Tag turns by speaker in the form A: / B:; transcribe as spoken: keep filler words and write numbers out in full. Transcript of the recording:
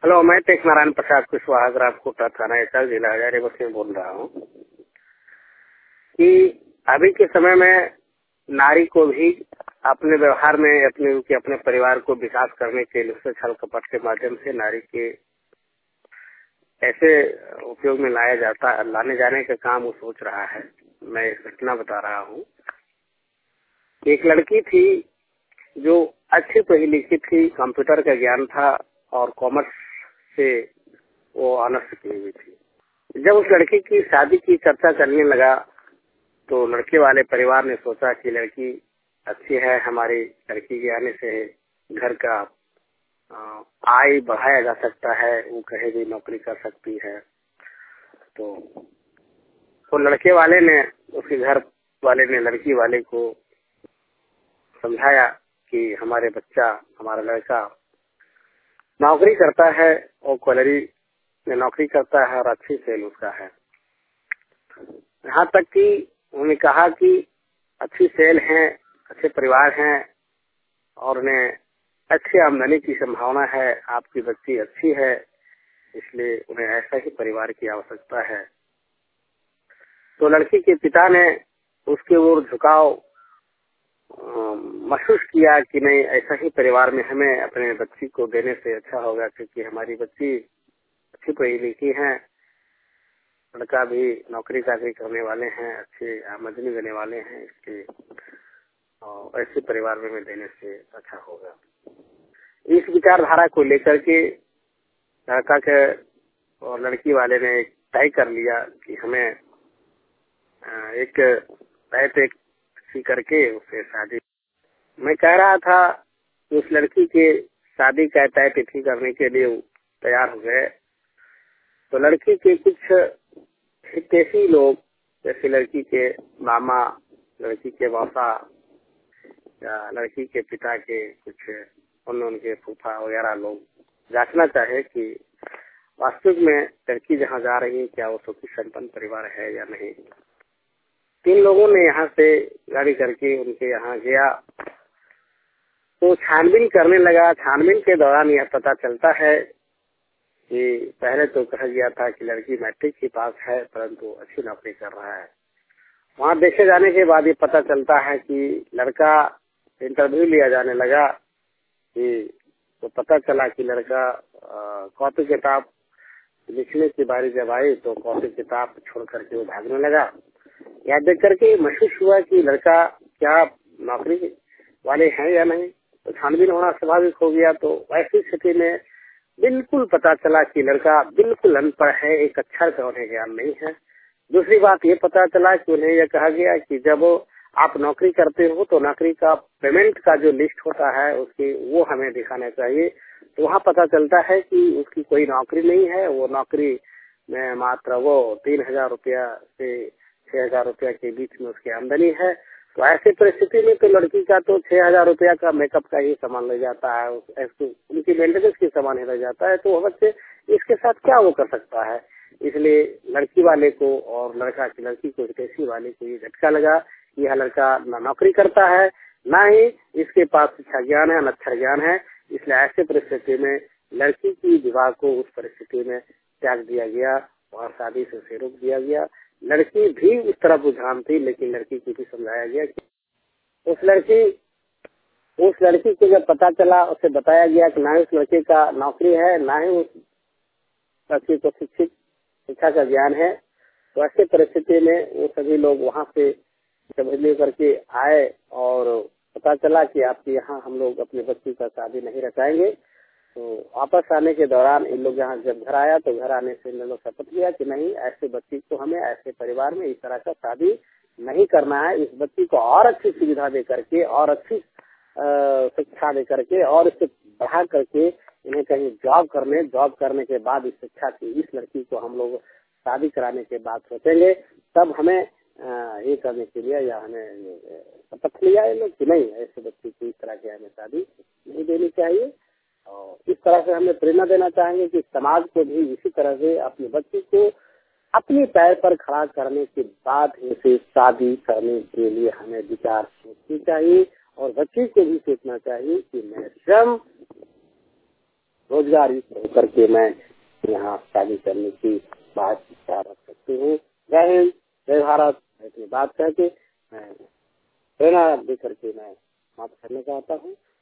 A: Hello, मैं टेक नारायण प्रसाद कुशवाहा ग्राम कोटा थाना एटा जिला हजारीबाग से बोल रहा हूँ कि अभी के समय में नारी को भी अपने व्यवहार में अपने के अपने परिवार को विकास करने के लिए छल कपट के माध्यम से नारी के ऐसे उपयोग में लाया जाता लाने जाने का काम वो सोच रहा है। मैं एक घटना बता रहा हूँ। एक लड़की थी जो अच्छी पढ़ी लिखी थी, कंप्यूटर का ज्ञान था और कॉमर्स से वो ऑनर्स की हुई थी। जब उस लड़की की शादी की चर्चा करने लगा तो लड़के वाले परिवार ने सोचा कि लड़की अच्छी है, हमारी लड़की के आने से घर का आय बढ़ाया जा सकता है, वो कहीं भी नौकरी कर सकती है। तो वो लड़के वाले ने, उसके घर वाले ने लड़की वाले को समझाया कि हमारे बच्चा हमारा लड़का नौकरी करता है और क्वालरी में नौकरी करता है और अच्छी सेल उसका है। यहाँ तक कि उन्होंने कहा कि अच्छी सेल है, अच्छे परिवार हैं और उन्हें अच्छी आमदनी की संभावना है, आपकी बच्ची अच्छी है, इसलिए उन्हें ऐसा ही परिवार की आवश्यकता है। तो लड़की के पिता ने उसके ओर झुकाव महसूस किया कि नहीं, ऐसा ही परिवार में हमें अपने बच्ची को देने से अच्छा होगा, क्योंकि हमारी बच्ची अच्छी पढ़ी लिखी है, लड़का भी नौकरी चाकरी करने वाले हैं, अच्छी आमदनी देने वाले हैं, इसलिए और ऐसे परिवार में देने से अच्छा होगा। इस विचारधारा को लेकर के लड़का के और लड़की वाले ने तय कर लिया कि हमें एक तय तय करके उसे शादी। मैं कह रहा था कि उस लड़की के शादी का तय तिथि करने के लिए तैयार हो गए तो लड़की के कुछ हितैषी लोग, जैसे लड़की के मामा, लड़की के मौसा या लड़की के पिता के कुछ उन उनके फूफा वगैरह लोग जांचना चाहे कि वास्तविक में लड़की जहाँ जा रही है क्या वो सुखी संपन्न परिवार है या नहीं। तीन लोगों ने यहाँ से गाड़ी करके उनके यहाँ गया तो छानबीन करने लगा। छानबीन के दौरान यह पता चलता है कि पहले तो कहा गया था कि लड़की मैट्रिक की पास है परंतु अच्छी नौकरी कर रहा है। वहाँ देखे जाने के बाद ये पता चलता है कि लड़का इंटरव्यू लिया जाने लगा कि तो पता चला कि लड़का कॉपी किताब लिखने की बारी जब आई तो कॉपी किताब छोड़ करके वो भागने लगा। यह देख करके महसूस हुआ कि लड़का क्या नौकरी वाले हैं या नहीं, तो छानबीन होना स्वाभाविक हो गया। तो ऐसी स्थिति में बिल्कुल पता चला कि लड़का बिल्कुल अनपढ़ है, एक अक्षर का उन्हें ज्ञान नहीं है। दूसरी बात ये पता चला कि उन्हें यह कहा गया कि जब आप नौकरी करते हो तो नौकरी का पेमेंट का जो लिस्ट होता है उसकी वो हमें दिखाना चाहिए। तो वहाँ पता चलता है कि उसकी कोई नौकरी नहीं है, वो नौकरी में मात्र वो तीन हजार रुपया से छह हजार रुपया के बीच में उसकी आमदनी है। तो ऐसी परिस्थिति में तो लड़की का तो छह हजार रुपया का मेकअप का ही सामान लग जाता है, उनकी मेंटेनेंस की सामान ही लग जाता है। तो बच्चे इसके साथ क्या वो कर सकता है। इसलिए लड़की वाले को और लड़का की लड़की को हितैषी वाले को ये झटका लगा कि यह लड़का न नौकरी करता है, न ही इसके पास शिक्षा ज्ञान है, न अक्षर ज्ञान है। इसलिए ऐसे परिस्थिति में लड़की की विवाह को उस परिस्थिति में त्याग दिया गया और शादी से उसे रोक दिया गया। लड़की भी उस तरफ रुझान थी, लेकिन लड़की को भी समझाया गया कि उस लड़की उस लड़की को जब पता चला, उसे बताया गया कि ना ही उस लड़के का नौकरी है, ना ही उस लड़की को शिक्षित शिक्षा का ज्ञान है। तो ऐसे परिस्थिति में वो सभी लोग वहाँ से तब्दीली करके आए और पता चला कि आपके यहाँ हम लोग अपने बच्ची का शादी नहीं रचाएंगे। तो वापस आने के दौरान इन लोग यहाँ जब घर आया तो घर आने से इन लोग शपथ लिया कि नहीं, ऐसे बच्ची को हमें ऐसे परिवार में इस तरह का शादी नहीं करना है। इस बच्ची को और अच्छी सुविधा दे करके और अच्छी शिक्षा दे करके और इससे बढ़ा करके इन्हें कहीं जॉब करने जॉब करने के बाद इस शिक्षा की इस लड़की को हम लोग शादी कराने के बाद सोचेंगे। तब हमें ये करने के लिए या हमें शपथ लिया ये लोग कि नहीं, ऐसे बच्ची को इस तरह की हमें शादी नहीं देनी चाहिए। और इस तरह से हमें प्रेरणा देना चाहेंगे कि समाज को भी इसी तरह से अपनी बच्ची को अपने पैर पर खड़ा करने के बाद इसे शादी करने के लिए हमें विचार सोचनी चाहिए और बच्ची को भी सोचना चाहिए कि मैं स्वयं रोजगार होकर के मैं यहाँ शादी करने की बात विचार रख सकती हूँ। जय हिंद, जय भारत। इतनी बात करके मैं प्रेरणा देकर के मैं समाप्त करना चाहता हूँ।